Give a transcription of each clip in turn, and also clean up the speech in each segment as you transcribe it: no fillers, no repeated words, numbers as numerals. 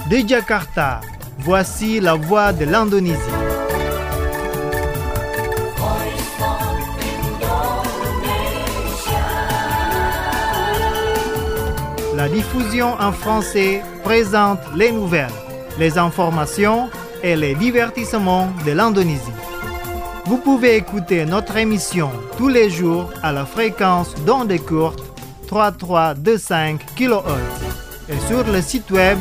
De Jakarta, voici la voix de l'Indonésie. La diffusion en français présente les nouvelles, les informations et les divertissements de l'Indonésie. Vous pouvez écouter notre émission tous les jours à la fréquence d'onde courte 3325 kHz et sur le site web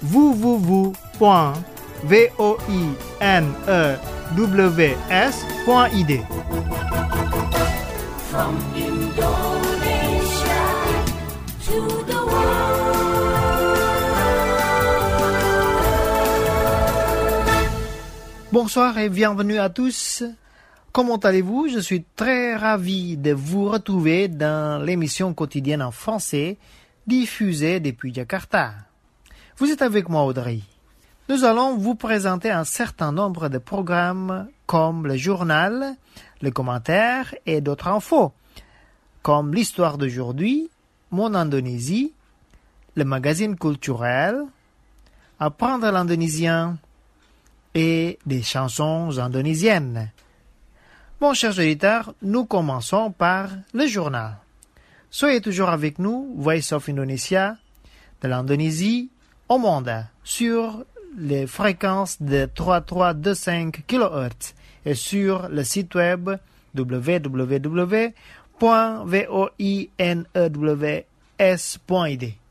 www.voinews.id. From Indonesia to the world. Bonsoir et bienvenue à tous. Comment allez-vous? Je suis très ravi de vous retrouver dans l'émission quotidienne en français diffusée depuis Jakarta. Vous êtes avec moi, Audrey. Nous allons vous présenter un certain nombre de programmes comme le journal, le commentaire et d'autres infos, comme l'histoire d'aujourd'hui, mon Indonésie, le magazine culturel, apprendre l'indonésien et des chansons indonésiennes. Bon, chers auditeurs, nous commençons par le journal. Soyez toujours avec nous, Voice of Indonesia, de l'Indonésie au monde, sur les fréquences de 3325 kHz et sur le site web www.voinews.id.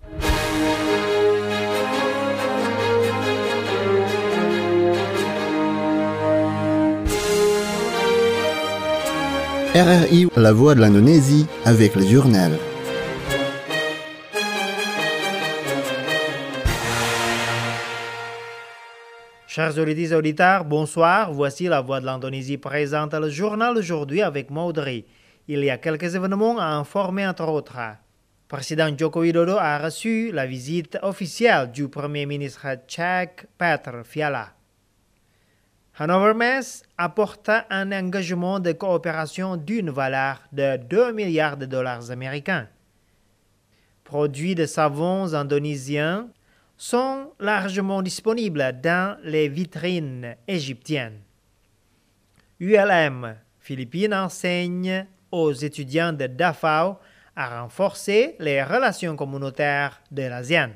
RRI, la voix de l'Indonésie, avec le journal. Chers auditeurs, bonsoir. Voici la voix de l'Indonésie présente le journal aujourd'hui avec Maudry. Il y a quelques événements à informer entre autres. Président Joko Widodo a reçu la visite officielle du Premier ministre tchèque Petr Fiala. Hannover Messe apporte un engagement de coopération d'une valeur de 2 milliards de dollars américains. Produits de savons indonésiens sont largement disponibles dans les vitrines égyptiennes. ULM Philippines enseigne aux étudiants de Davao à renforcer les relations communautaires de l'ASEAN.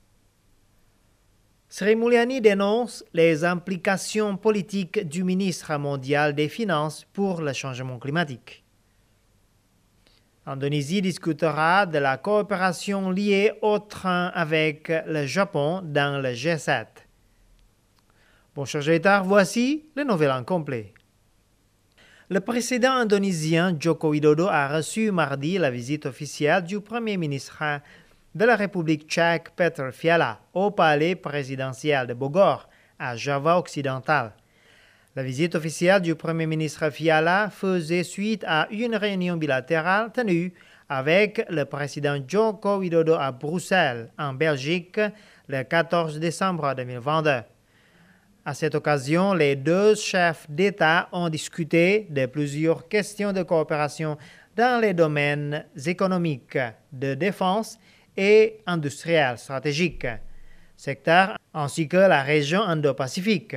Sri Mulyani dénonce les implications politiques du ministre mondial des Finances pour le changement climatique. L'Indonésie discutera de la coopération liée au train avec le Japon dans le G7. Bon, chers auditeurs, voici les nouvelles en complet. Le président indonésien Joko Widodo a reçu mardi la visite officielle du Premier ministre de la République tchèque Petr Fiala au palais présidentiel de Bogor, à Java occidental. La visite officielle du Premier ministre Fiala faisait suite à une réunion bilatérale tenue avec le président Joko Widodo à Bruxelles, en Belgique, le 14 décembre 2022. À cette occasion, les deux chefs d'État ont discuté de plusieurs questions de coopération dans les domaines économiques, de défense et industriels stratégiques, secteurs ainsi que la région Indo-Pacifique.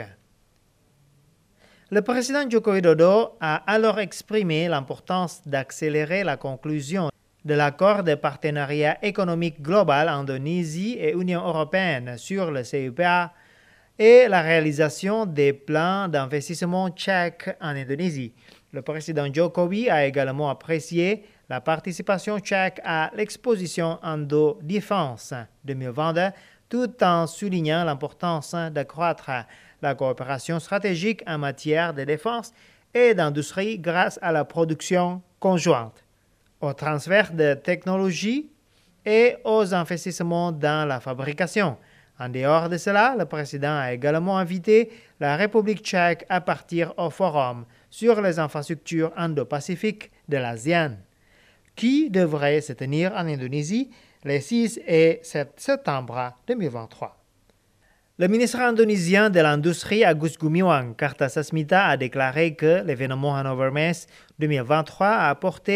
Le président Joko Widodo a alors exprimé l'importance d'accélérer la conclusion de l'accord de partenariat économique global Indonésie et Union européenne sur le CEPA et la réalisation des plans d'investissement tchèques en Indonésie. Le président Jokowi a également apprécié la participation tchèque à l'exposition Indo-Défense 2022 tout en soulignant l'importance d'accroître la coopération stratégique en matière de défense et d'industrie grâce à la production conjointe, au transfert de technologies et aux investissements dans la fabrication. En dehors de cela, le président a également invité la République tchèque à partir au forum sur les infrastructures indo-pacifiques de l'ASEAN, qui devrait se tenir en Indonésie les 6 et 7 septembre 2023. Le ministre indonésien de l'Industrie Agus Gumiwang Kartasasmita a déclaré que l'événement Hannover Messe 2023 a apporté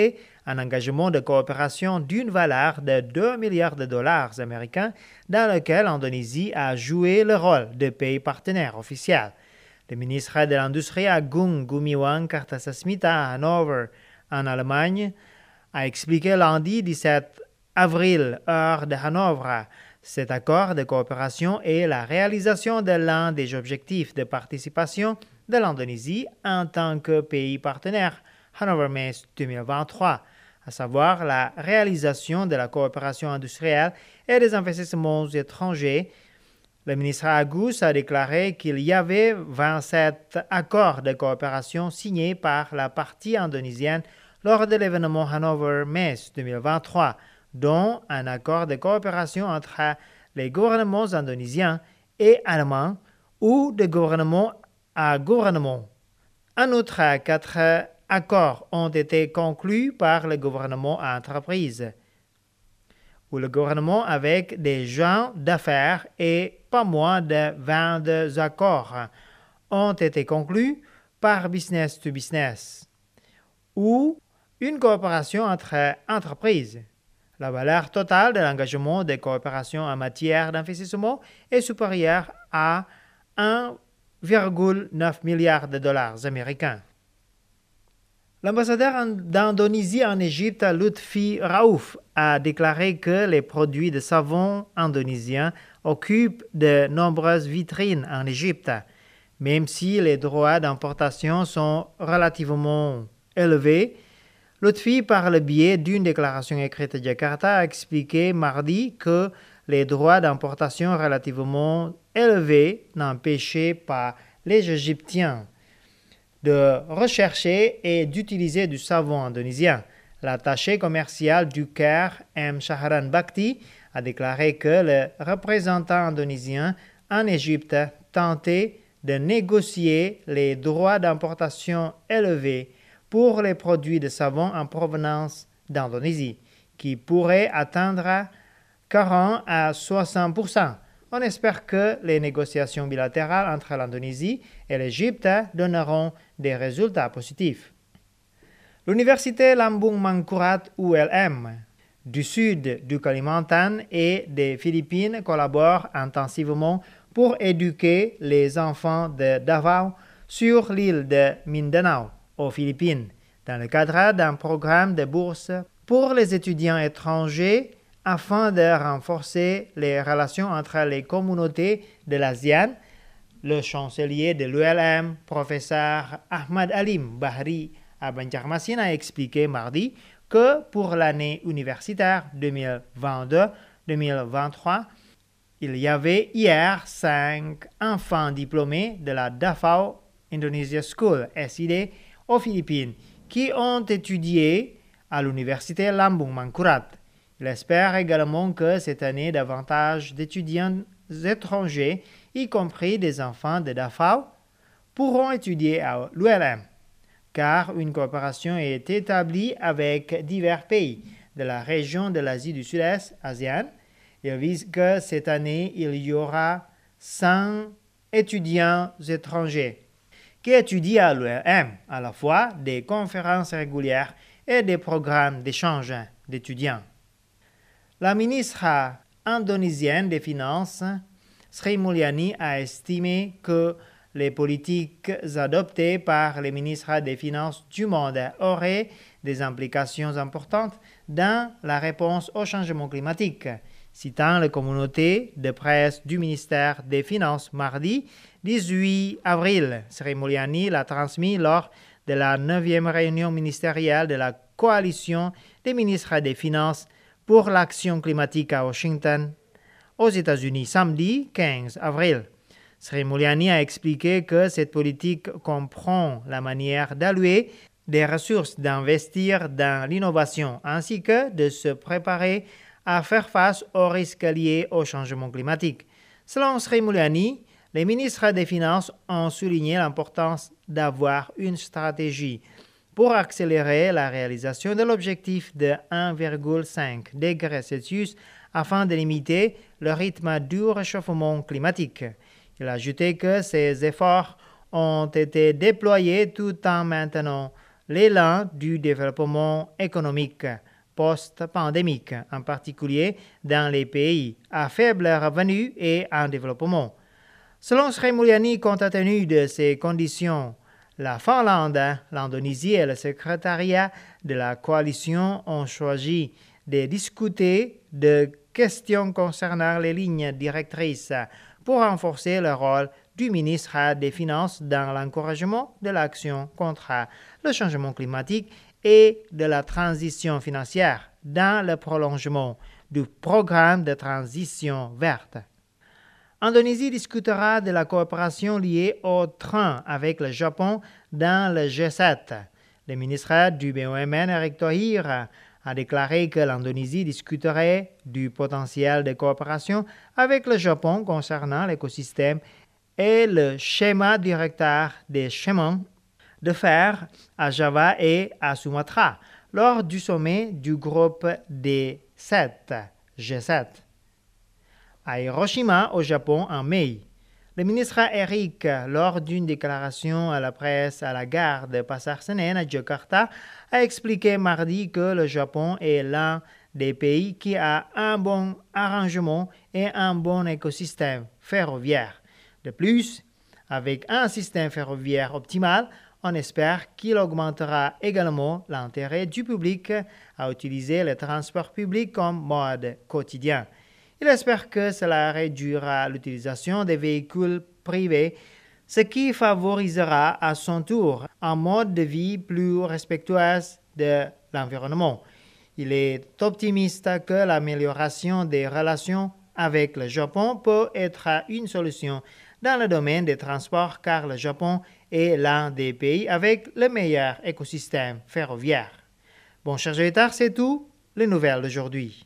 un engagement de coopération d'une valeur de 2 milliards de dollars américains dans lequel l'Indonésie a joué le rôle de pays partenaire officiel. Le ministre de l'Industrie Agung Gumiwang Kartasasmita à Hannover, en Allemagne, a expliqué lundi 17 avril, heure de Hanovre, cet accord de coopération est la réalisation de l'un des objectifs de participation de l'Indonésie en tant que pays partenaire Hannover Messe 2023, à savoir la réalisation de la coopération industrielle et des investissements étrangers. Le ministre Agus a déclaré qu'il y avait 27 accords de coopération signés par la partie indonésienne lors de l'événement Hannover Messe 2023, dont un accord de coopération entre les gouvernements indonésiens et allemands ou de gouvernement à gouvernement. En outre, 4 accords ont été conclus par le gouvernement à entreprise, ou le gouvernement avec des gens d'affaires et pas moins de 22 accords ont été conclus par business to business, ou une coopération entre entreprises. La valeur totale de l'engagement de coopération en matière d'investissement est supérieure à 1,9 milliard de dollars américains. L'ambassadeur d'Indonésie en Égypte, Lutfi Raouf, a déclaré que les produits de savon indonésiens occupent de nombreuses vitrines en Égypte, même si les droits d'importation sont relativement élevés. Lutfi, par le biais d'une déclaration écrite à Jakarta, a expliqué mardi que les droits d'importation relativement élevés n'empêchaient pas les Égyptiens de rechercher et d'utiliser du savon indonésien. L'attaché commercial du Caire, M. Shahran Bakti, a déclaré que le représentant indonésien en Égypte tentait de négocier les droits d'importation élevés pour les produits de savon en provenance d'Indonésie, qui pourraient atteindre 40 à 60%. On espère que les négociations bilatérales entre l'Indonésie et l'Égypte donneront des résultats positifs. L'Université Lambung Mangkurat ULM du sud du Kalimantan et des Philippines collabore intensivement pour éduquer les enfants de Davao sur l'île de Mindanao, aux Philippines, dans le cadre d'un programme de bourse pour les étudiants étrangers afin de renforcer les relations entre les communautés de l'ASEAN. Le chancelier de l'ULM, professeur Ahmad Alim Bahri à Banjarmasin, a expliqué mardi que pour l'année universitaire 2022-2023, il y avait hier 5 enfants diplômés de la Davao Indonesia School, SID, aux Philippines, qui ont étudié à l'université Lambung Mangkurat. Il espère également que cette année, davantage d'étudiants étrangers, y compris des enfants de Davao, pourront étudier à l'ULM, car une coopération est établie avec divers pays de la région de l'Asie du Sud-Est, ASEAN. Il vise que cette année, il y aura 100 étudiants étrangers qui étudient à l'ULM, à la fois des conférences régulières et des programmes d'échange d'étudiants. La ministre indonésienne des Finances, Sri Mulyani, a estimé que les politiques adoptées par les ministres des Finances du monde auraient des implications importantes dans la réponse au changement climatique. Citant la communauté de presse du ministère des Finances mardi 18 avril, Sri Mulyani l'a transmis lors de la 9e réunion ministérielle de la coalition des ministres des Finances pour l'action climatique à Washington, aux États-Unis, samedi 15 avril. Sri Mulyani a expliqué que cette politique comprend la manière d'allouer des ressources, d'investir dans l'innovation, ainsi que de se préparer à faire face aux risques liés au changement climatique. Selon Sri Mulyani, les ministres des Finances ont souligné l'importance d'avoir une stratégie pour accélérer la réalisation de l'objectif de 1,5 degré Celsius afin de limiter le rythme du réchauffement climatique. Il a ajouté que ces efforts ont été déployés tout en maintenant l'élan du développement économique post-pandémique, en particulier dans les pays à faible revenu et en développement. Selon Sri Mulyani, compte tenu de ces conditions, la Finlande, l'Indonésie et le secrétariat de la coalition ont choisi de discuter de questions concernant les lignes directrices pour renforcer le rôle du ministre des Finances dans l'encouragement de l'action contre le changement climatique et de la transition financière dans le prolongement du programme de transition verte. Indonésie discutera de la coopération liée au train avec le Japon dans le G7. Le ministre du BUMN, Erick Thohir, a déclaré que l'Indonésie discuterait du potentiel de coopération avec le Japon concernant l'écosystème et le schéma directeur des chemins de fer à Java et à Sumatra lors du sommet du groupe des 7, G7, à Hiroshima, au Japon, en mai. Le ministre Erick, lors d'une déclaration à la presse à la gare de Pasar Senen à Jakarta, a expliqué mardi que le Japon est l'un des pays qui a un bon arrangement et un bon écosystème ferroviaire. De plus, avec un système ferroviaire optimal, on espère qu'il augmentera également l'intérêt du public à utiliser le transport public comme mode quotidien. Il espère que cela réduira l'utilisation des véhicules privés, ce qui favorisera à son tour un mode de vie plus respectueux de l'environnement. Il est optimiste que l'amélioration des relations avec le Japon peut être une solution dans le domaine des transports car le Japon est l'un des pays avec le meilleur écosystème ferroviaire. Bon, chers auditeurs, c'est tout. Les nouvelles d'aujourd'hui.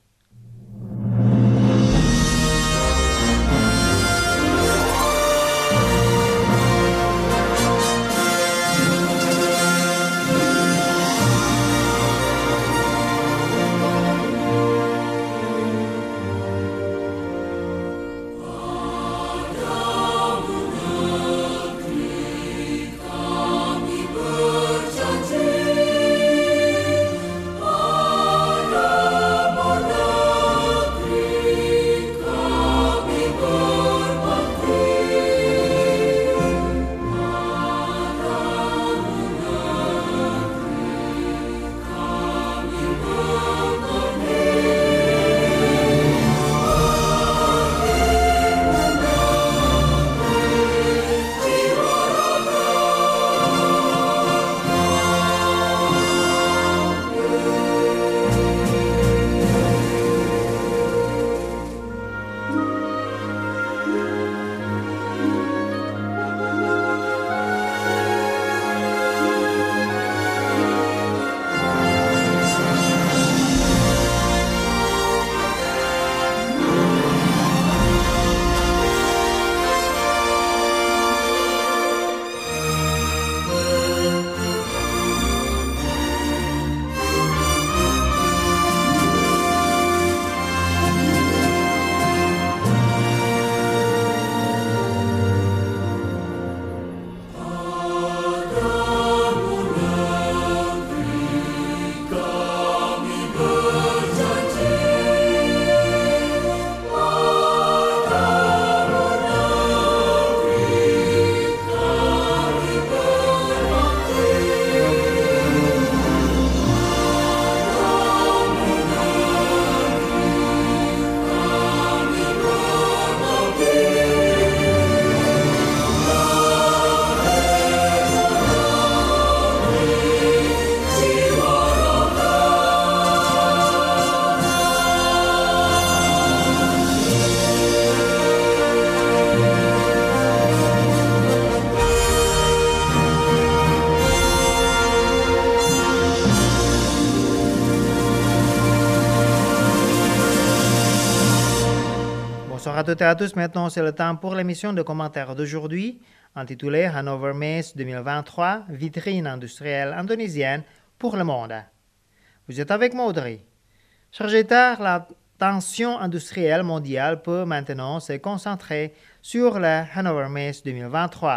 Bonsoir à toutes et à tous. Maintenant, c'est le temps pour l'émission de commentaires d'aujourd'hui, intitulée Hanover Messe 2023, vitrine industrielle indonésienne pour le monde. Vous êtes avec moi, Audrey. Chargé tard, la tension industrielle mondiale peut maintenant se concentrer sur la Hanover Messe 2023.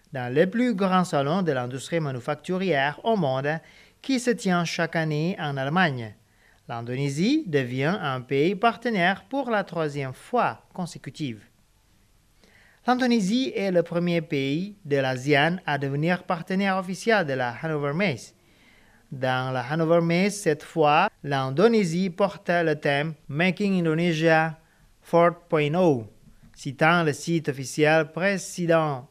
dans le plus grand salon de l'industrie manufacturière au monde qui se tient chaque année en Allemagne. L'Indonésie devient un pays partenaire pour la 3e fois consécutive. L'Indonésie est le premier pays de l'ASEAN à devenir partenaire officiel de la Hannover Messe. Dans la Hannover Messe, cette fois, l'Indonésie porte le thème Making Indonesia 4.0, citant le site officiel président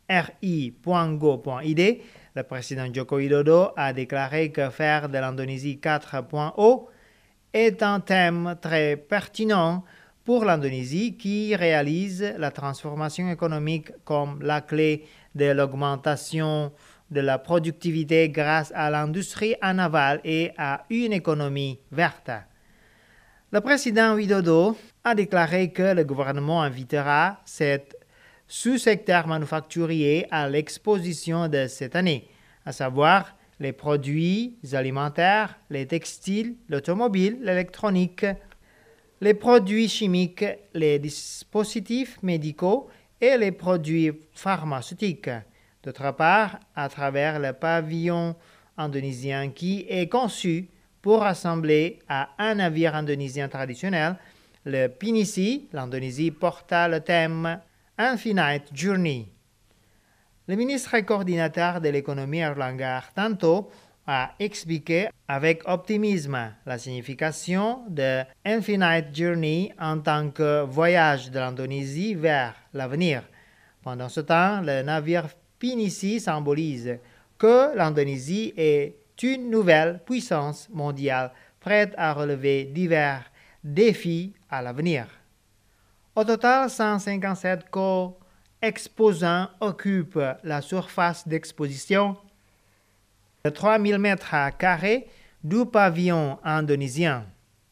ri.go.id. Le président Joko Widodo a déclaré que faire de l'Indonésie 4.0 est un thème très pertinent pour l'Indonésie qui réalise la transformation économique comme la clé de l'augmentation de la productivité grâce à l'industrie en aval et à une économie verte. Le président Widodo a déclaré que le gouvernement invitera cet sous-secteur manufacturier à l'exposition de cette année, à savoir les produits alimentaires, les textiles, l'automobile, l'électronique, les produits chimiques, les dispositifs médicaux et les produits pharmaceutiques. D'autre part, à travers le pavillon indonésien qui est conçu pour rassembler à un navire indonésien traditionnel, le Pinisi, l'Indonésie porta le thème Infinite Journey. Le ministre et coordinateur de l'économie Erlangga Hartarto a expliqué avec optimisme la signification de Infinite Journey en tant que voyage de l'Indonésie vers l'avenir. Pendant ce temps, le navire Pinisi symbolise que l'Indonésie est une nouvelle puissance mondiale prête à relever divers défis à l'avenir. Au total, 157 co-exposants occupent la surface d'exposition de 3000 m² du pavillon indonésien.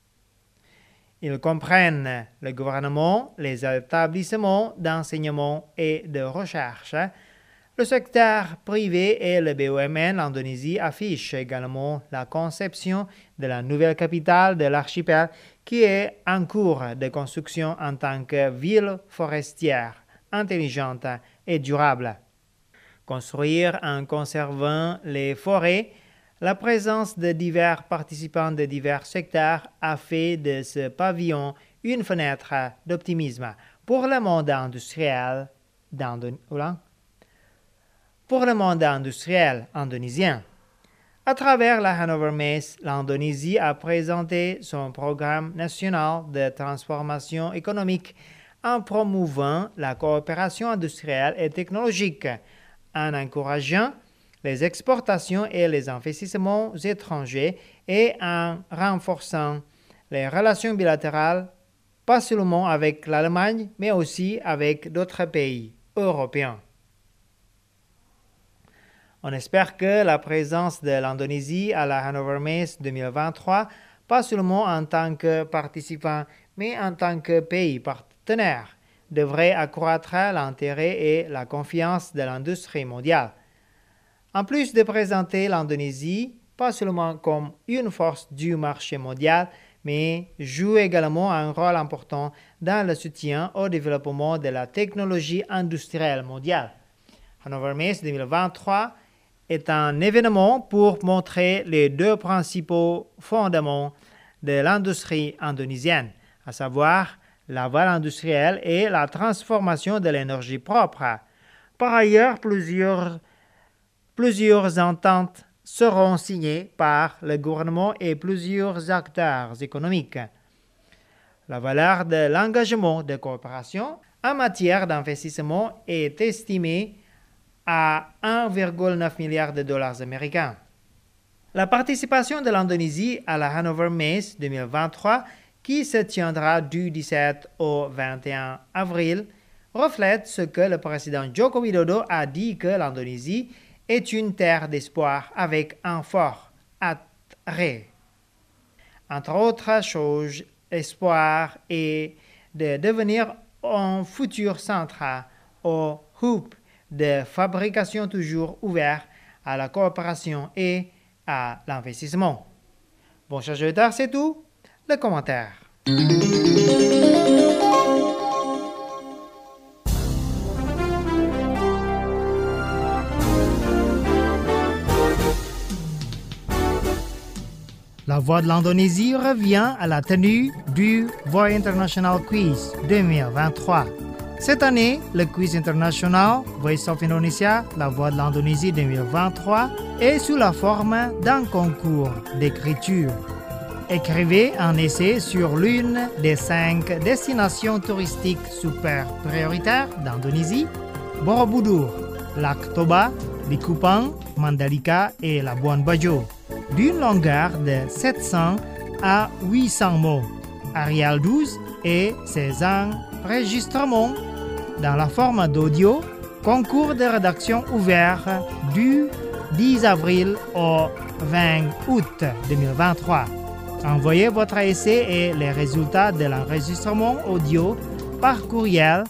Ils comprennent le gouvernement, les établissements d'enseignement et de recherche, le secteur privé et le BUMN. L'Indonésie affiche également la conception de la nouvelle capitale de l'archipel qui est en cours de construction en tant que ville forestière, intelligente et durable. Construire en conservant les forêts, la présence de divers participants de divers secteurs a fait de ce pavillon une fenêtre d'optimisme pour le monde industriel indonésien. À travers la Hannover Messe, l'Indonésie a présenté son programme national de transformation économique en promouvant la coopération industrielle et technologique, en encourageant les exportations et les investissements étrangers et en renforçant les relations bilatérales, pas seulement avec l'Allemagne, mais aussi avec d'autres pays européens. On espère que la présence de l'Indonésie à la Hannover Messe 2023, pas seulement en tant que participant, mais en tant que pays partenaire, devrait accroître l'intérêt et la confiance de l'industrie mondiale. En plus de présenter l'Indonésie, pas seulement comme une force du marché mondial, mais joue également un rôle important dans le soutien au développement de la technologie industrielle mondiale. Hannover Messe 2023 est un événement pour montrer les deux principaux fondements de l'industrie indonésienne, à savoir la voie industrielle et la transformation de l'énergie propre. Par ailleurs, plusieurs ententes seront signées par le gouvernement et plusieurs acteurs économiques. La valeur de l'engagement de coopération en matière d'investissement est estimée à 1,9 milliard de dollars américains. La participation de l'Indonésie à la Hannover Messe 2023, qui se tiendra du 17 au 21 avril, reflète ce que le président Joko Widodo a dit que l'Indonésie est une terre d'espoir avec un fort attrait. Entre autres choses, l'espoir est de devenir un futur centre au hub de fabrication toujours ouvert à la coopération et à l'investissement. Bon, chers auditeurs, c'est tout. Le commentaire. La Voix de l'Indonésie revient à la tenue du Voix International Quiz 2023. Cette année, le quiz international Voice of Indonesia, La Voix de l'Indonésie 2023 est sous la forme d'un concours d'écriture. Écrivez un essai sur l'une des 5 destinations touristiques super prioritaires d'Indonésie, Borobudur, Lac Toba, Likupang, Mandalika et Labuan Bajo, d'une longueur de 700 à 800 mots. Arial 12 et ses enregistrements dans la forme d'audio, concours de rédaction ouvert du 10 avril au 20 août 2023. Envoyez votre essai et les résultats de l'enregistrement audio par courriel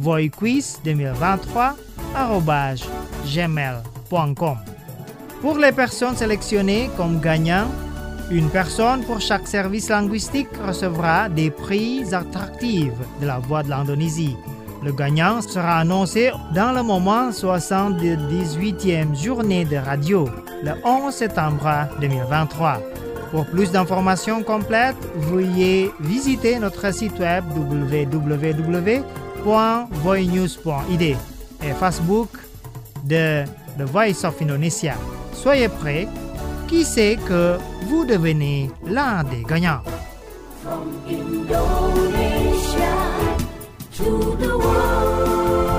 voiquiz2023@gmail.com. Pour les personnes sélectionnées comme gagnants, une personne pour chaque service linguistique recevra des prix attractifs de la Voix de l'Indonésie. Le gagnant sera annoncé dans le moment 78e journée de radio, le 11 septembre 2023. Pour plus d'informations complètes, veuillez visiter notre site web www.voinews.id et Facebook de The Voice of Indonesia. Soyez prêts, qui sait que vous devenez l'un des gagnants. From Indonesia to the world.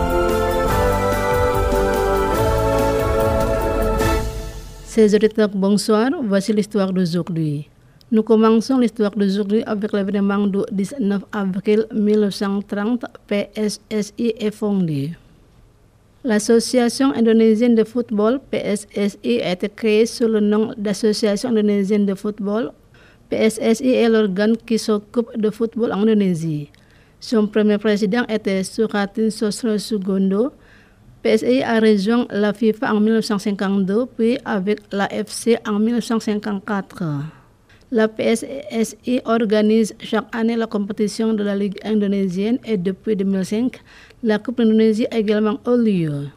Chers auditeurs, bonsoir. Voici l'histoire d'aujourd'hui. Nous commençons l'histoire d'aujourd'hui avec l'événement du 19 avril 1930, PSSI est fondée. L'Association indonésienne de football, PSSI, a été créée sous le nom d'Association indonésienne de football. PSSI est l'organe qui s'occupe de football en Indonésie. Son premier président était Sukatin Sosro Sugondo. PSSI a rejoint la FIFA en 1952, puis avec la FC en 1954. La PSSI organise chaque année la compétition de la Ligue indonésienne et depuis 2005, la Coupe d'Indonésie a également eu lieu.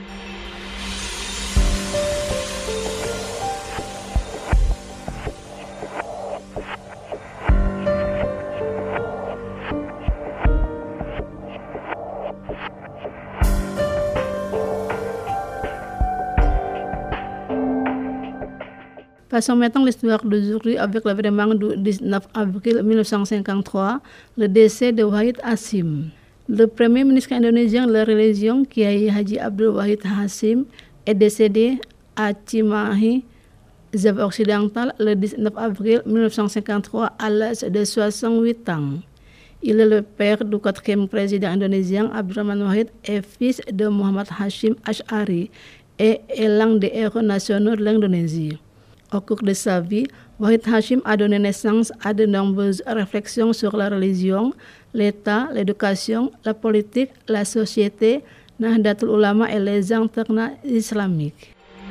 Passons maintenant l'histoire d'aujourd'hui avec l'événement du 19 avril 1953, le décès de Wahid Hasim. Le premier ministre indonésien de la religion, Kiai Haji Abdul Wahid Hasim, est décédé à Cimahi, Java occidental, le 19 avril 1953 à l'âge de 68 ans. Il est le père du 4e président indonésien Abdurrahman Wahid et fils de Muhammad Hashim Ash'ari et est l'un des héros nationaux de l'Indonésie. Au cours de sa vie, Wahid Hashim a donné naissance à de nombreuses réflexions sur la religion, l'État, l'éducation, la politique, la société, Nahdlatul Ulama et les internats islamiques.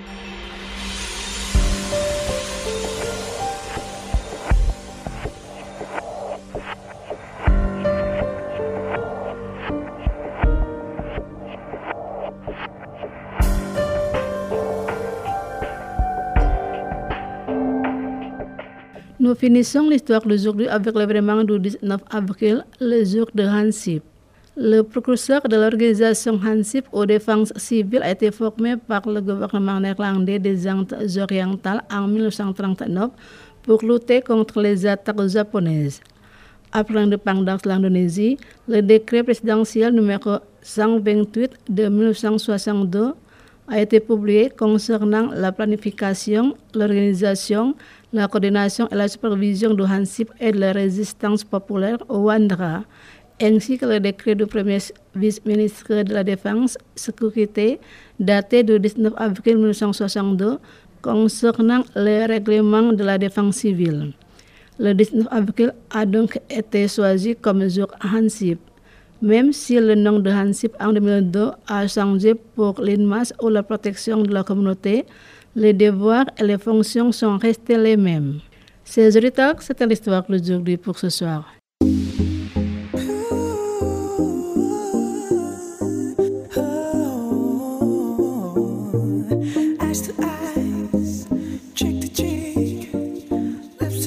Nous finissons l'histoire d'aujourd'hui avec l'événement du 19 avril, le jour de Hansip. Le précurseur de l'organisation Hansip aux défenses civiles a été formé par le gouvernement néerlandais des Indes orientales en 1939 pour lutter contre les attaques japonaises. Après l'indépendance de l'Indonésie, le décret présidentiel numéro 128 de 1962 a été publié concernant la planification, l'organisation, la coordination et la supervision du Hansip et de la résistance populaire au Wandra, ainsi que le décret du premier vice-ministre de la Défense, Sécurité, daté du 19 avril 1962, concernant les règlements de la défense civile. Le 19 avril a donc été choisi comme jour Hansip, même si le nom de Hansip en 2002 a changé pour l'INMAS ou la protection de la communauté. Les devoirs et les fonctions sont restés les mêmes. Chers auditeurs, c'était l'histoire d'aujourd'hui pour ce soir. Eyes to eyes, cheek to cheek, lips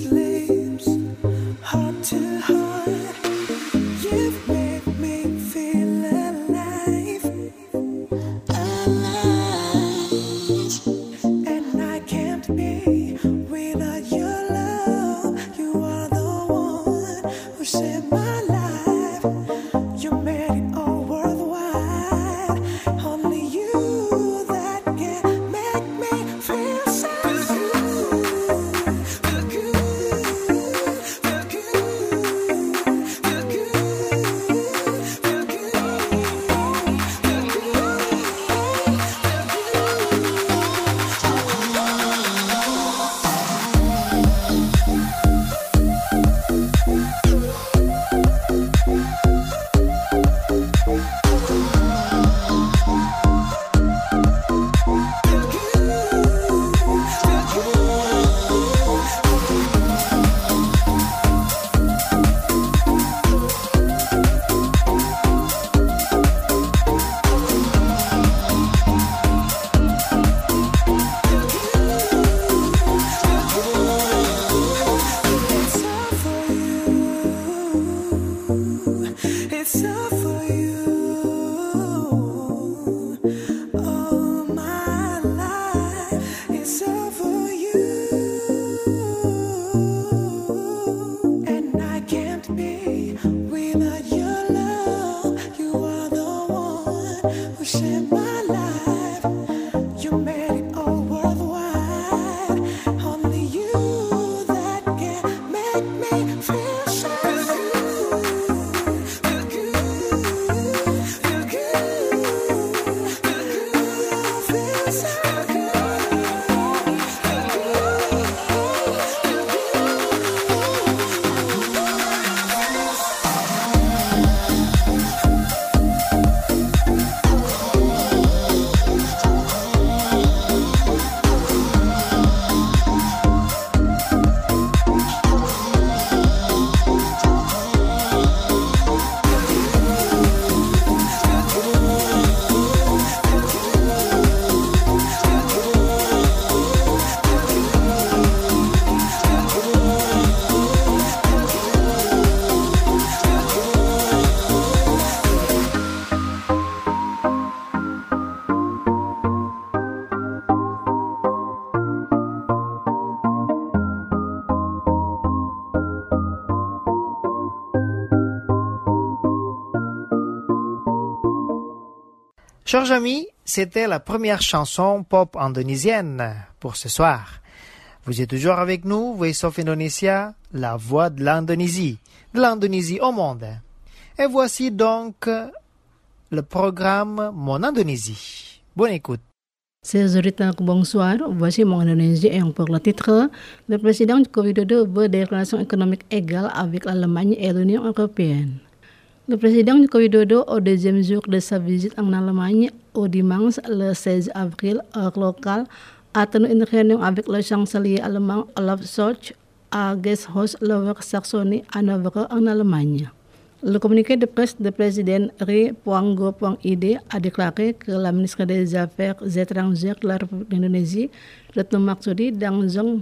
Chers amis, c'était la première chanson pop indonésienne pour ce soir. Vous êtes toujours avec nous, Voice of Indonesia, la voix de l'Indonésie au monde. Et voici donc le programme Mon Indonésie. Bonne écoute. Chers auditeurs, bonsoir. Voici Mon Indonésie et pour le titre, le président Joko Widodo veut des relations économiques égales avec l'Allemagne et l'Union européenne. Le président Joko Widodo, au deuxième jour de sa visite en Allemagne, au dimanche le 16 avril, heure locale, a tenu une réunion avec le chancelier allemand Olaf Scholz à Gasthaus Lower Saxony à 9h en Allemagne. Le communiqué de presse du président Ri.go.id a déclaré que la ministre des Affaires étrangères de la République d'Indonésie, Retno Marsudi, dans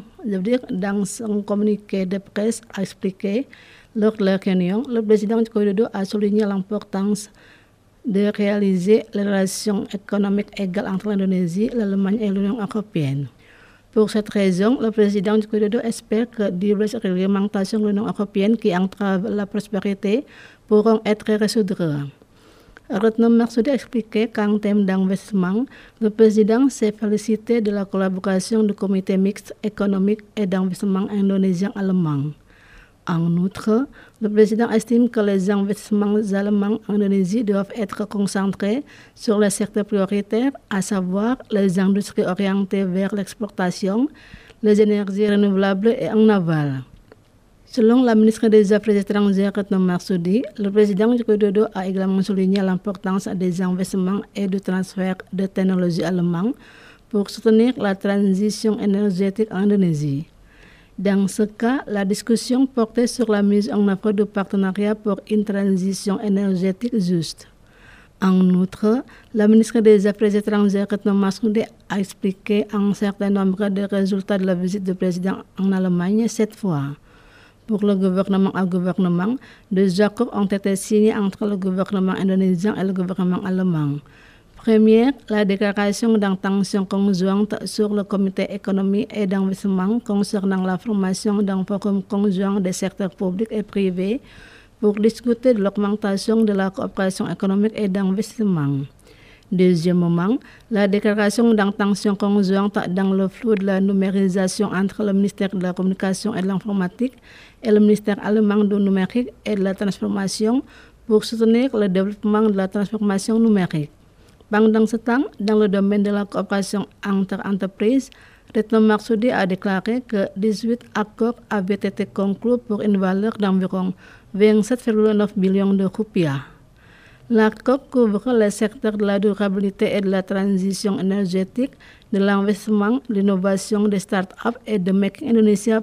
son communiqué de presse, a expliqué lors de la réunion, le président Joko Widodo a souligné l'importance de réaliser les relations économiques égales entre l'Indonésie, l'Allemagne et l'Union européenne. Pour cette raison, le président Joko Widodo espère que diverses réglementations de l'Union européenne qui entravent la prospérité pourront être résoudre. Retno Marsudi a expliqué qu'en termes d'investissement, le président s'est félicité de la collaboration du comité mixte économique et d'investissement indonésien-allemand. En outre, le président estime que les investissements allemands en Indonésie doivent être concentrés sur les secteurs prioritaires, à savoir les industries orientées vers l'exportation, les énergies renouvelables et en aval. Selon la ministre des Affaires étrangères Retno Marsudi, le président Joko Widodo a également souligné l'importance des investissements et du transfert de technologies allemands pour soutenir la transition énergétique en Indonésie. Dans ce cas, la discussion portait sur la mise en œuvre du partenariat pour une transition énergétique juste. En outre, la ministre des Affaires étrangères Retno Marsudi a expliqué un certain nombre de résultats de la visite du président en Allemagne cette fois. Pour le gouvernement à gouvernement, deux accords ont été signés entre le gouvernement indonésien et le gouvernement allemand. Première, la déclaration d'intention conjointe sur le comité économie et d'investissement concernant la formation d'un forum conjoint des secteurs publics et privés pour discuter de l'augmentation de la coopération économique et d'investissement. Deuxièmement, la déclaration d'intention conjointe dans le flou de la numérisation entre le ministère de la Communication et de l'Informatique et le ministère allemand du numérique et de la transformation pour soutenir le développement de la transformation numérique. Pendant ce temps, dans le domaine de la coopération entre entreprises, Retno Marsudi a déclaré que 18 accords avaient été conclus pour une valeur d'environ 27,9 millions de roupiah. L'accord couvre les secteurs de la durabilité et de la transition énergétique, de l'investissement, de l'innovation, des start-up et de Make Indonesia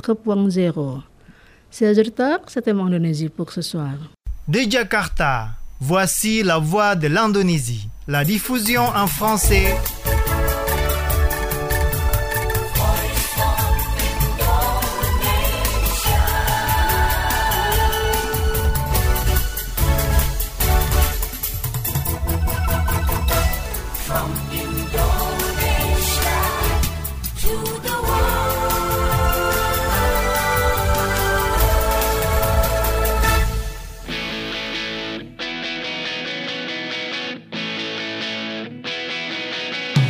4.0. Chers auditeurs, c'était Mon Indonésie pour ce soir. De Jakarta, voici la voix de l'Indonésie. La diffusion en français. From Indonesia to the world.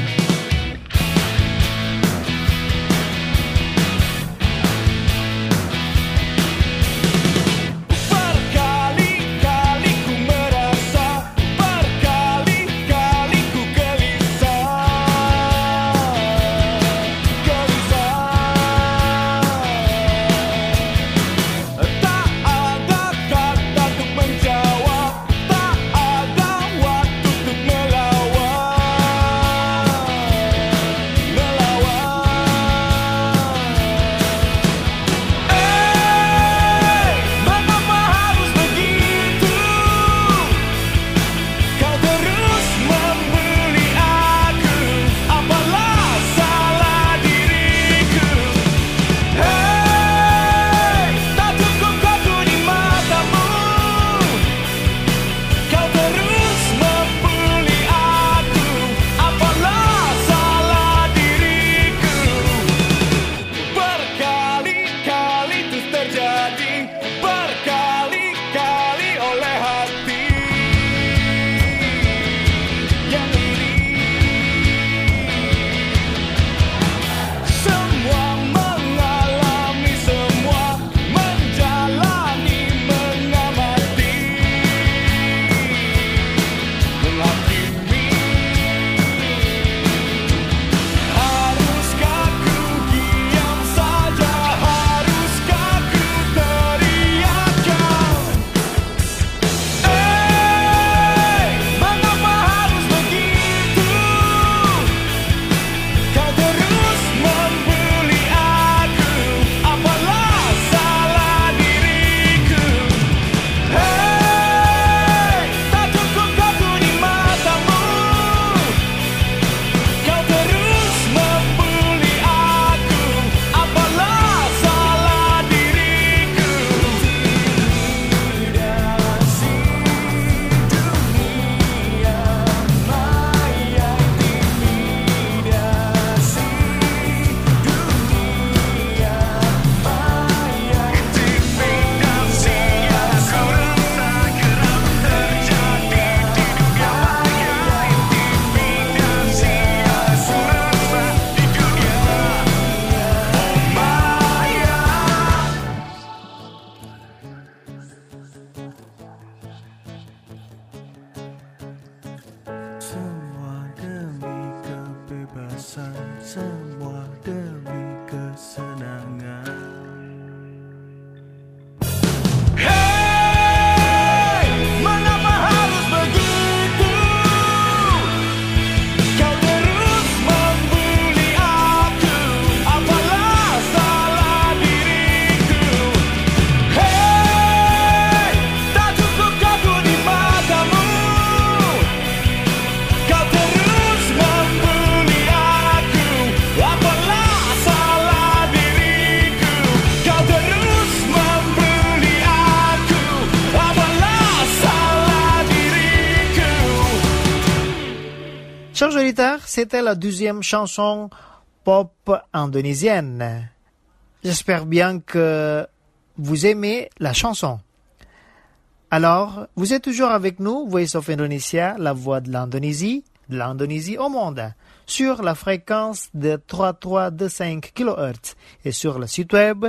auditeurs, c'était la 12e chanson pop indonésienne. J'espère bien que vous aimez la chanson. Alors, vous êtes toujours avec nous, Voice of Indonesia, la voix de l'Indonésie au monde, sur la fréquence de 3325 kHz et sur le site web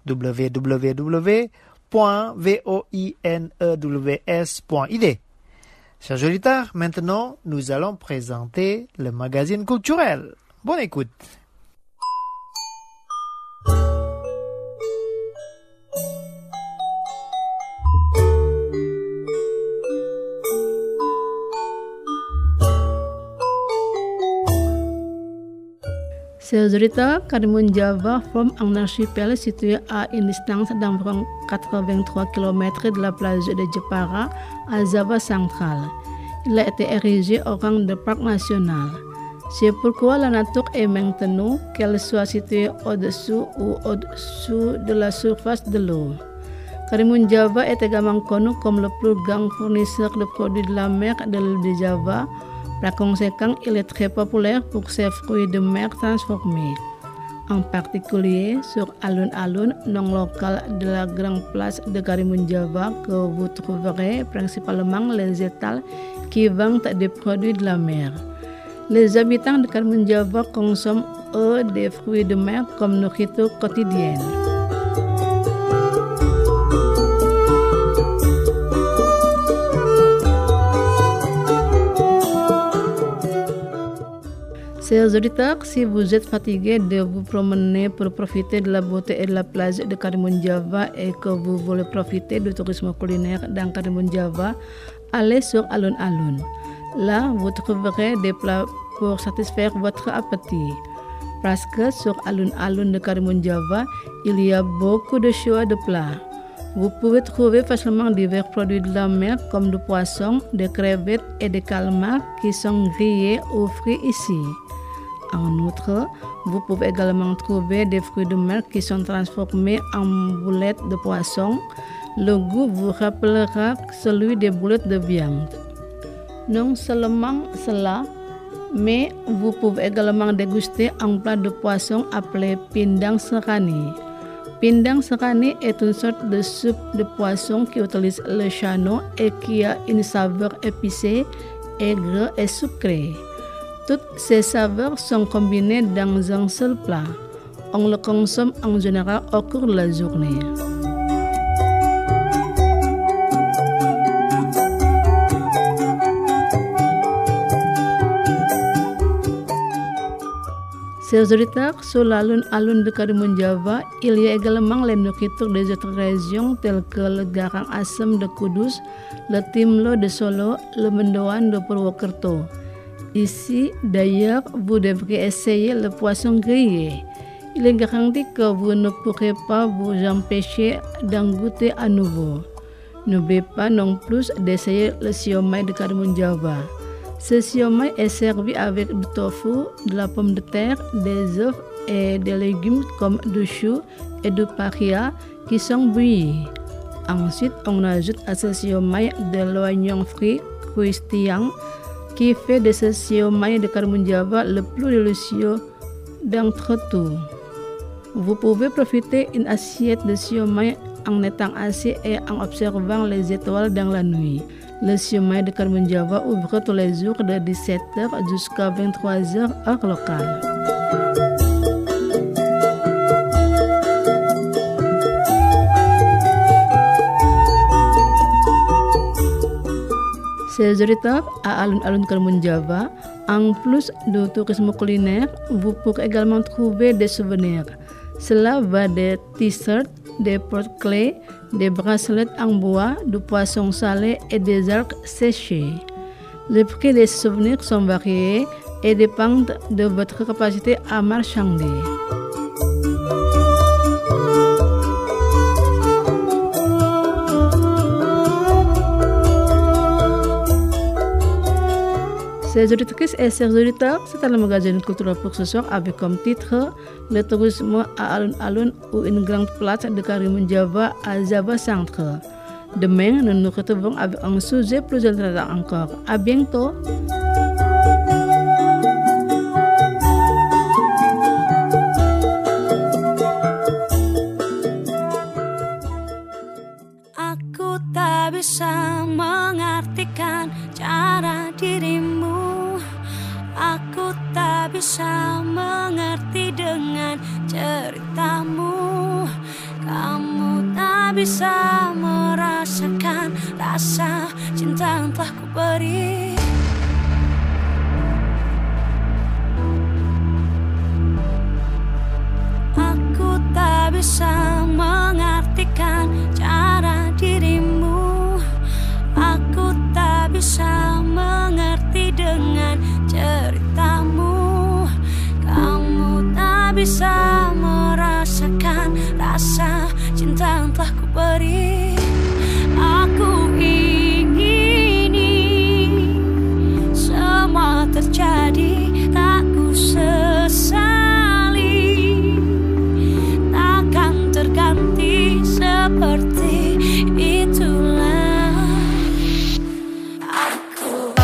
www.voinews.id. Chers auditeurs, maintenant, nous allons présenter le magazine culturel. Bonne écoute. Chers auditeurs, Karimun Java forme un archipel situé à une distance d'environ 83 km de la plage de Jepara à Java central. Il a été érigé au rang de parc national. C'est pourquoi la nature est maintenue, qu'elle soit située au-dessous ou au-dessous de la surface de l'eau. Karimun Java est également connu comme le plus grand fournisseur de produits de la mer de l'île de Java. Par conséquent, il est très populaire pour ses fruits de mer transformés. En particulier sur alun-alun non local de la grande place de Karimun Java que vous trouverez principalement les étals qui vendent des produits de la mer. Les habitants de Karimun Java consomment eux des fruits de mer comme nourriture quotidienne. Chers auditeurs, si vous êtes fatigués de vous promener pour profiter de la beauté et de la plage de Karimun Java et que vous voulez profiter du tourisme culinaire dans Karimun Java, allez sur alun-alun. Là, vous trouverez des plats pour satisfaire votre appétit. Parce que sur alun-alun de Karimun Java, il y a beaucoup de choix de plats. Vous pouvez trouver facilement divers produits de la mer comme du poisson, des crevettes et des calmars qui sont grillés ou frits ici. En outre, vous pouvez également trouver des fruits de mer qui sont transformés en boulettes de poisson. Le goût vous rappellera celui des boulettes de viande. Non seulement cela, mais vous pouvez également déguster un plat de poisson appelé pindang serani. Pindang serani est une sorte de soupe de poisson qui utilise le chano et qui a une saveur épicée, aigre et sucrée. Toutes ces saveurs sont combinées dans un seul plat. On le consomme en général au cours de la journée. Chers auditeurs, sur l'alun-alun de Karimun Java, il y a également les nourritures des autres régions telles que le garang asam de Kudus, le timlo de Solo, le mendoan de Purwokerto. Ici, d'ailleurs, vous devrez essayer le poisson grillé. Il est garanti que vous ne pourrez pas vous empêcher d'en goûter à nouveau. N'oubliez pas non plus d'essayer le siomai de Karimun Java. Ce siomai est servi avec du tofu, de la pomme de terre, des œufs et des légumes comme du chou et du paria qui sont bouillis. Ensuite, on ajoute à ce siomai de l'oignon frit kuistiang qui fait de ce siomai de Karimun Java le plus délicieux d'entre tous. Vous pouvez profiter d'une assiette de siomai en étant assis et en observant les étoiles dans la nuit. Le siomai de Karimun Java ouvre tous les jours de 17h jusqu'à 23h heure locale. Chers auditeurs, à alun-alun Karimun Java, en plus du tourisme culinaire, vous pourrez également trouver des souvenirs. Cela va des t-shirts, des porte-clés, des bracelets en bois, du poisson salé et des arcs séchés. Les prix des souvenirs sont variés et dépendent de votre capacité à marchander. Chers auditrices et chers auditeurs, c'était le magazine culturel pour ce soir avec comme titre le tourisme à alun-alun ou une grande place de Karimun Java à Java Centre. Demain, nous nous retrouvons avec un sujet plus intéressant encore. À bientôt. dengan ceritamu. Kamu tak bisa merasakan rasa cinta yang telah ku beri. Aku tak bisa mengartikan cara dirimu. Aku tak bisa mengerti dengan ceritamu. Kamu tak bisa merasakan rasa cinta yang telah ku beri. Aku ingini semua terjadi, tak ku sesali. Takkan terganti seperti itulah aku.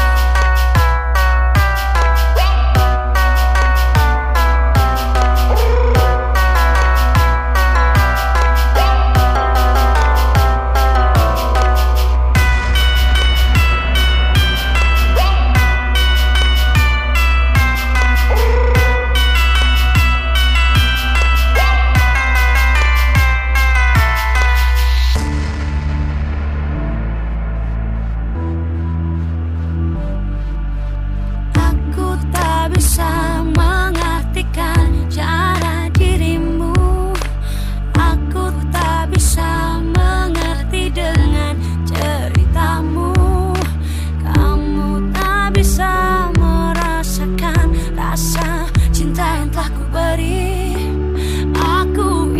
Aku tak bisa mengartikan cara dirimu. Aku tak bisa mengerti dengan ceritamu. Kamu tak bisa merasakan rasa cinta yang telah ku beri. Aku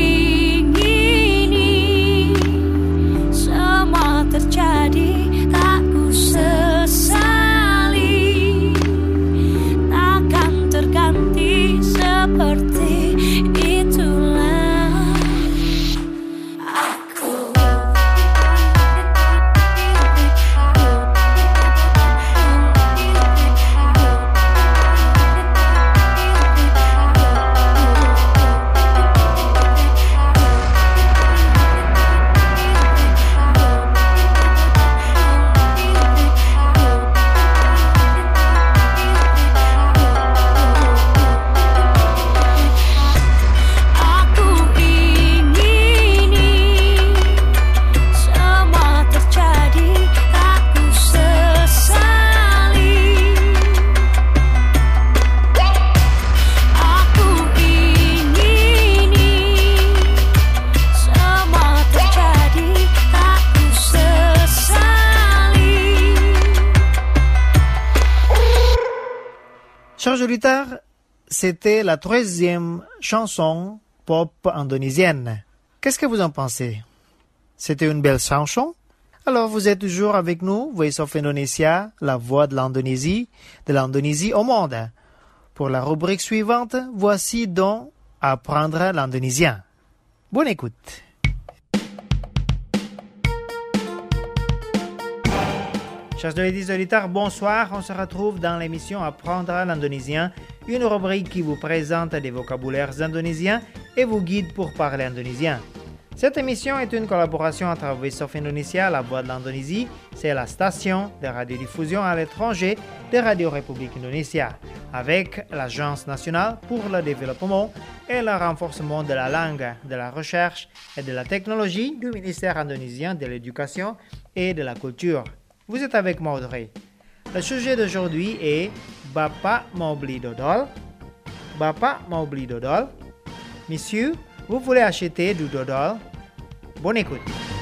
ingini semua terjadi, tak ku sesali. Takkan terganti seperti itulah aku. Aku ingini semua terjadi, tak ku sesali. Aku ingini semua terjadi, tak ku sesali. Chers auditeurs, c'était la 13e chanson pop indonésienne. Qu'est-ce que vous en pensez? C'était une belle chanson? Alors vous êtes toujours avec nous, Voice of Indonesia, la voix de l'Indonésie au monde. Pour la rubrique suivante, voici donc apprendre l'indonésien. Bonne écoute. Chers auditeurs, bonsoir. On se retrouve dans l'émission Apprendre l'indonésien, une rubrique qui vous présente des vocabulaires indonésiens et vous guide pour parler indonésien. Cette émission est une collaboration entre Voice of Indonesia, la voix de l'Indonésie, c'est la station de radiodiffusion à l'étranger de Radio République Indonésia, avec l'Agence nationale pour le développement et le renforcement de la langue, de la recherche et de la technologie du ministère indonésien de l'Éducation et de la Culture. Vous êtes avec moi, Audrey. Le sujet d'aujourd'hui est Bapak mau beli dodol? Bapak mau beli dodol? Monsieur, vous voulez acheter du dodol? Bonne écoute.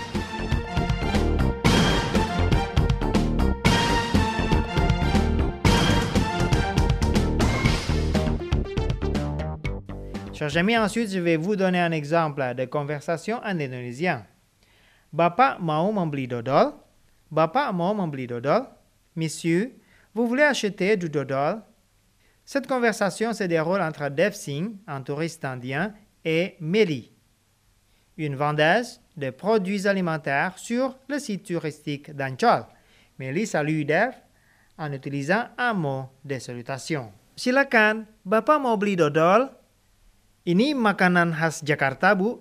Chers amis, ensuite, je vais vous donner un exemple de conversation en indonésien. Bapak mau membeli dodol? Bapak mau membeli dodol? Monsieur, vous voulez acheter du dodol? Cette conversation se déroule entre Dev Singh, un touriste indien, et Meli, une vendeuse de produits alimentaires sur le site touristique d'Ancol. Meli salue Dev en utilisant un mot de salutation. Silakan, Bapak mau beli dodol? Ini makanan khas Jakarta, Bu.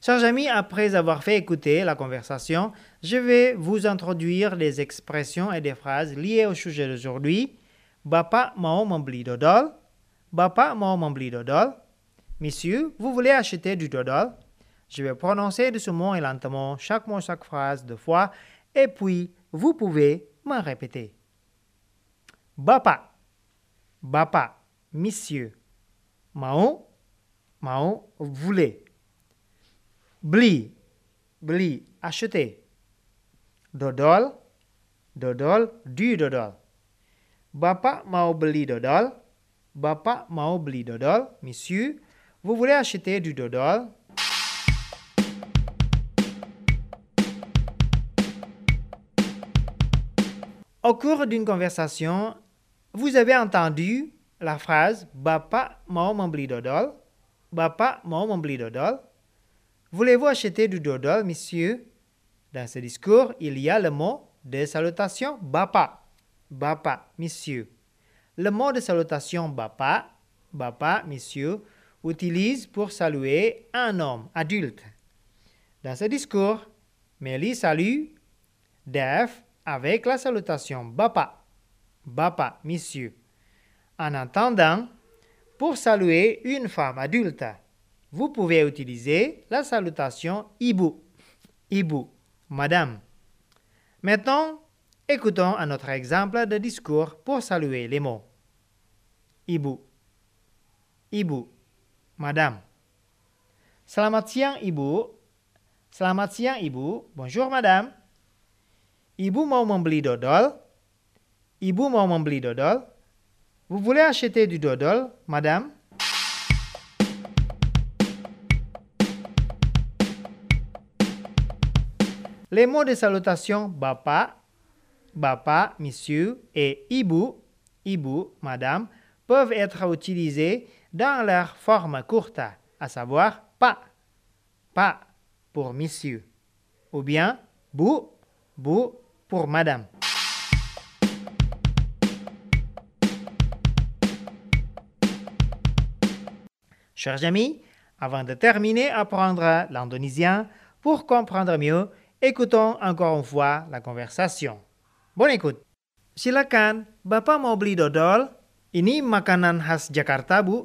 Chers amis, après avoir fait écouter la conversation, je vais vous introduire des expressions et des phrases liées au sujet d'aujourd'hui. Bapak mau membeli dodol. Bapak mau membeli dodol. Monsieur, vous voulez acheter du dodol? Je vais prononcer doucement et lentement chaque mot, chaque phrase 2 fois, et puis vous pouvez me répéter. Bapak, bapak, monsieur. Mau, voulez. Beli, acheter. Dodol, du dodol. Bapak mau beli dodol. Bapak mau beli dodol. Monsieur, vous voulez acheter du dodol? Au cours d'une conversation, vous avez entendu la phrase Bapak mau membeli dodol. Bapak mau membeli dodol. Voulez-vous acheter du dodol, monsieur? Dans ce discours, il y a le mot de salutation Bapak. Bapak, monsieur. Le mot de salutation Bapak, monsieur, utilise pour saluer un homme adulte. Dans ce discours, Mélie salue Dave avec la salutation Bapak, monsieur. En attendant, pour saluer une femme adulte, vous pouvez utiliser la salutation Ibu, madame. Maintenant, écoutons un autre exemple de discours pour saluer les mots. Ibu, madame. Selamat siang, Ibu. Selamat siang, Ibu. Bonjour, madame. Ibu mau membeli dodol? Ibu mau membeli dodol? Vous voulez acheter du dodol, madame? Les mots de salutation Bapak, monsieur et Ibu, madame, peuvent être utilisés dans leur forme courte, à savoir Pak pour monsieur, ou bien Bu pour madame. Chers amis, avant de terminer à apprendre l'indonésien, pour comprendre mieux, écoutons encore une fois la conversation. Bonne écoute. Silakan, Bapak mau beli dodol? Ini makanan khas Jakarta, Bu.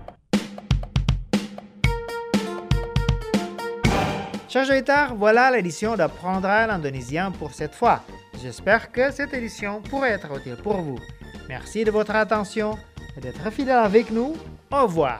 Chers auditeurs, voilà l'édition d'apprendre l'indonésien pour cette fois. J'espère que cette édition pourrait être utile pour vous. Merci de votre attention et d'être fidèle avec nous. Au revoir.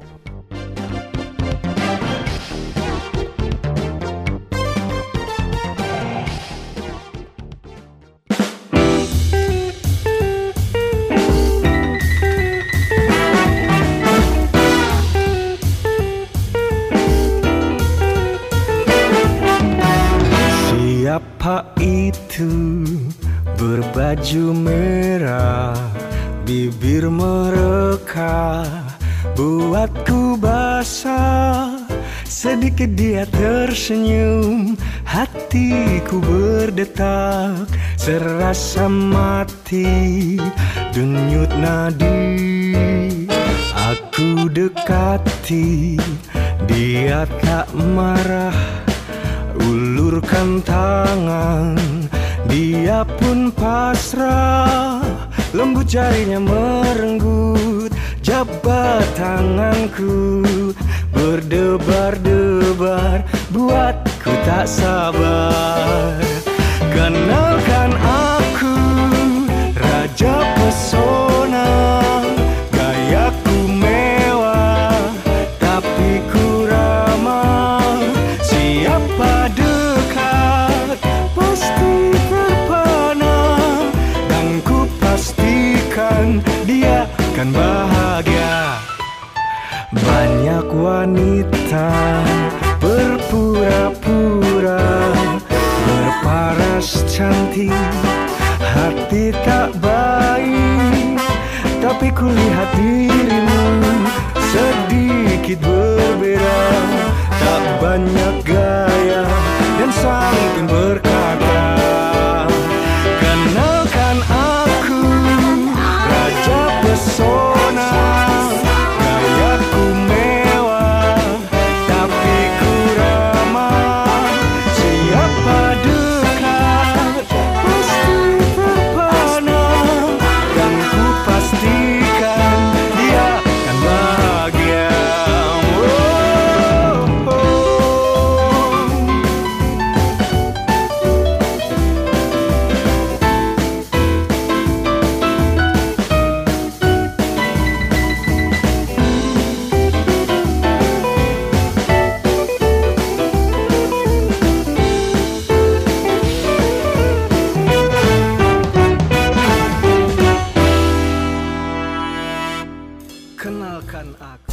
Siapa itu berbaju merah, bibir mereka, buatku basah. Sedikit dia tersenyum, hatiku berdetak, serasa mati, denyut nadi. Aku dekati, dia tak marah, ulurkan tangan, dia pun pasrah. Lembut jarinya merenggut jabat tanganku, berdebar-debar, buatku tak sabar. Kenalkan aku, raja pesona, gayaku mewah, tapi ku ramah. Siapa dekat pasti terpana, dan ku pastikan dia kan bahagia. Banyak wanita berpura-pura, berparas cantik, hati tak baik. Tapi kulihat dirimu sedikit berbeda, tak banyak gaya dan santun berkata. Kenalkan aku, raja pesona, gayaku mewah, tapi ku ramah. lupakan aku.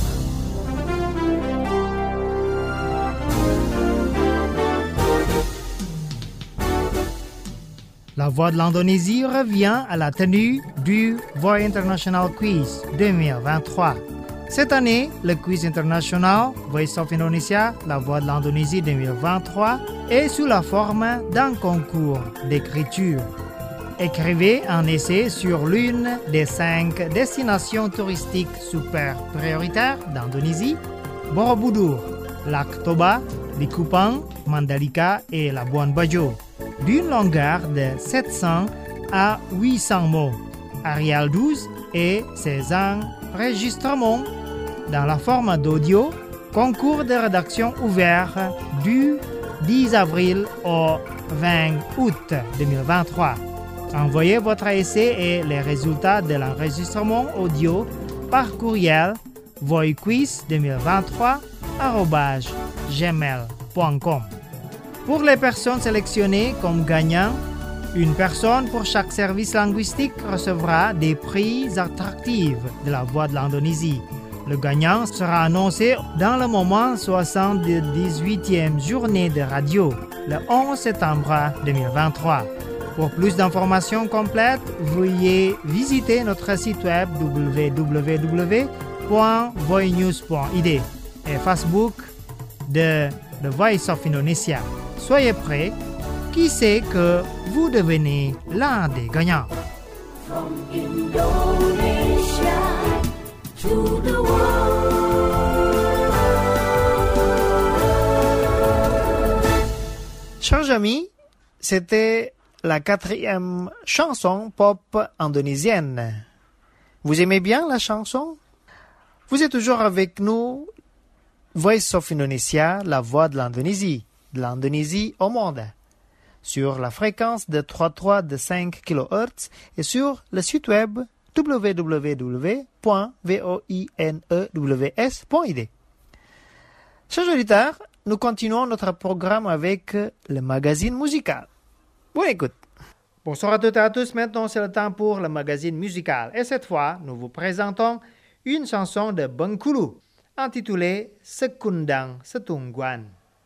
La Voix de l'Indonésie revient à la tenue du Voix International Quiz 2023. Cette année, le quiz international Voice of Indonesia, La Voix de l'Indonésie 2023 est sous la forme d'un concours d'écriture. Écrivez un essai sur l'une des 5 destinations touristiques super prioritaires d'Indonésie, Borobudur, Lac Toba, Likupang, Mandalika et Labuan Bajo, d'une longueur de 700 à 800 mots, Arial 12 et ses enregistrements dans la forme d'audio, concours de rédaction ouvert du 10 avril au 20 août 2023. Envoyez votre essai et les résultats de l'enregistrement audio par courriel voiquiz2023@gmail.com. Pour les personnes sélectionnées comme gagnants, une personne pour chaque service linguistique recevra des prix attractifs de la Voix de l'Indonésie. Le gagnant sera annoncé dans le moment 78e journée de radio, le 11 septembre 2023. Pour plus d'informations complètes, veuillez visiter notre site web www.voinews.id et Facebook de The Voice of Indonesia. Soyez prêts, qui sait que vous devenez l'un des gagnants. From Indonesia to the world. Chers amis, c'était la 4e chanson pop indonésienne. Vous aimez bien la chanson? Vous êtes toujours avec nous, Voice of Indonesia, la voix de l'Indonésie au monde, sur la fréquence de 3,5 kHz et sur le site web www.voinews.id. Chers auditeurs, nous continuons notre programme avec le magazine musical. Bonne écoute. Bonsoir à toutes et à tous. Maintenant, c'est le temps pour le magazine musical. Et cette fois, nous vous présentons une chanson de Bengkulu intitulée Sekundang Setungguan.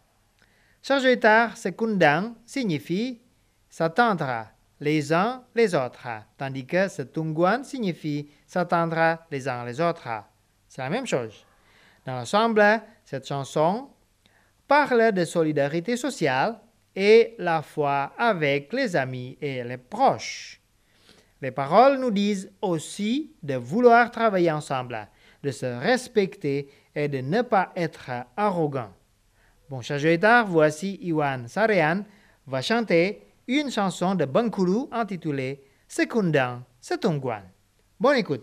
Chers auditeurs, Sekundang signifie s'attendre les uns les autres, tandis que Setungguan signifie s'attendre les uns les autres. C'est la même chose. Dans l'ensemble, cette chanson parle de solidarité sociale et la foi avec les amis et les proches. Les paroles nous disent aussi de vouloir travailler ensemble, de se respecter et de ne pas être arrogant. Bon, chers auditeurs, voici Iwan Sarean va chanter une chanson de Bengkulu intitulée Sekundang Setungguan. Bonne écoute.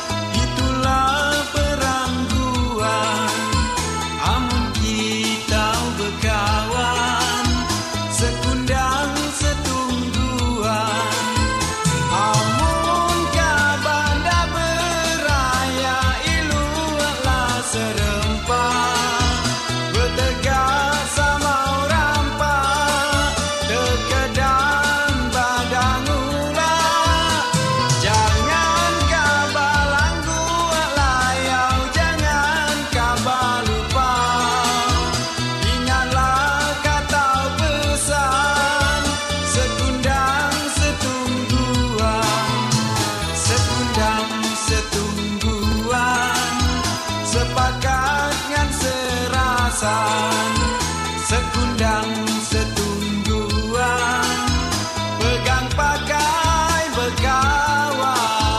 Itulah perang dua, amun kita serempak, bertegak sama rampak, terkedam badan ular. Jangan kabalang buat layau, jangan kabal lupa. Ingatlah kata pesan, sekundang setungguan, sekundang setungguan, sepakat ngan serasan, sekundang setungguan, pegang pakai berkawan.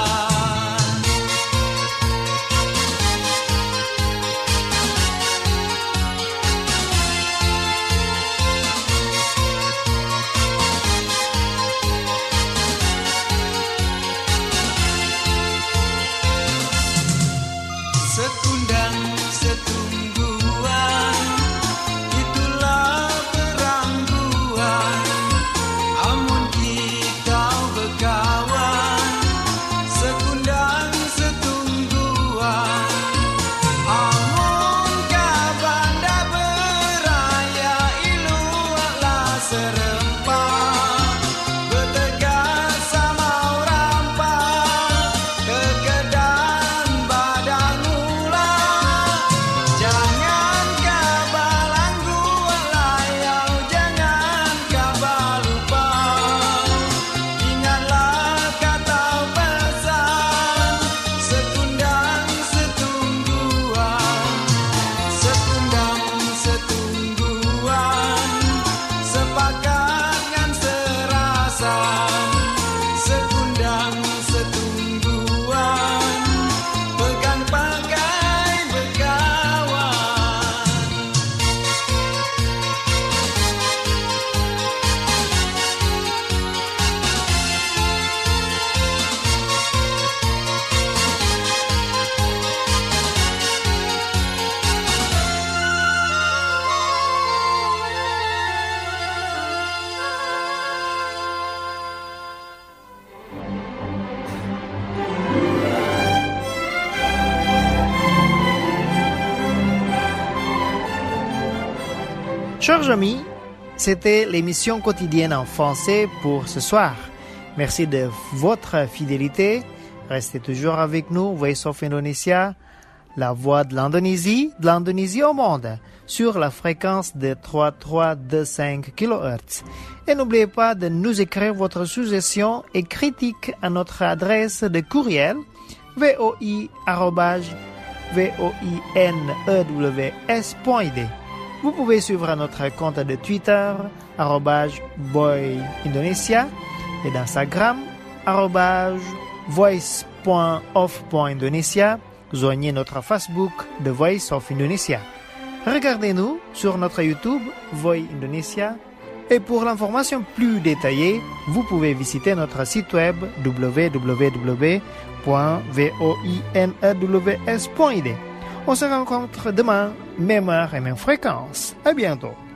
Sekundang setungguan, itulah perangguan. Amun kita berkawan, sekundang setungguan. Amun kaban dah beraya, ilulah serempak, bertegak sama rampak, terkedam badan ular. Jangan kabalang buat layau, jangan kabal lupa. Ingatlah kata pesan, sekundang setungguan, sekundang setungguan, sepakat ngan serasan, sekundang setungguan, pegang pakai berkawan. Chers amis, c'était l'émission quotidienne en français pour ce soir. Merci de votre fidélité. Restez toujours avec nous, Voice of Indonesia, la voix de l'Indonésie au monde, sur la fréquence de 3325 kHz. Et n'oubliez pas de nous écrire votre suggestion et critique à notre adresse de courriel voi@voinews.id. Vous pouvez suivre notre compte de Twitter @voiindonesia et d'Instagram @voice.of.indonesia. Joignez notre Facebook The Voice of Indonesia. Regardez-nous sur notre YouTube Voi Indonesia. Et pour l'information plus détaillée, vous pouvez visiter notre site web www.voinews.id. On se rencontre demain, même heure et même fréquence. À bientôt.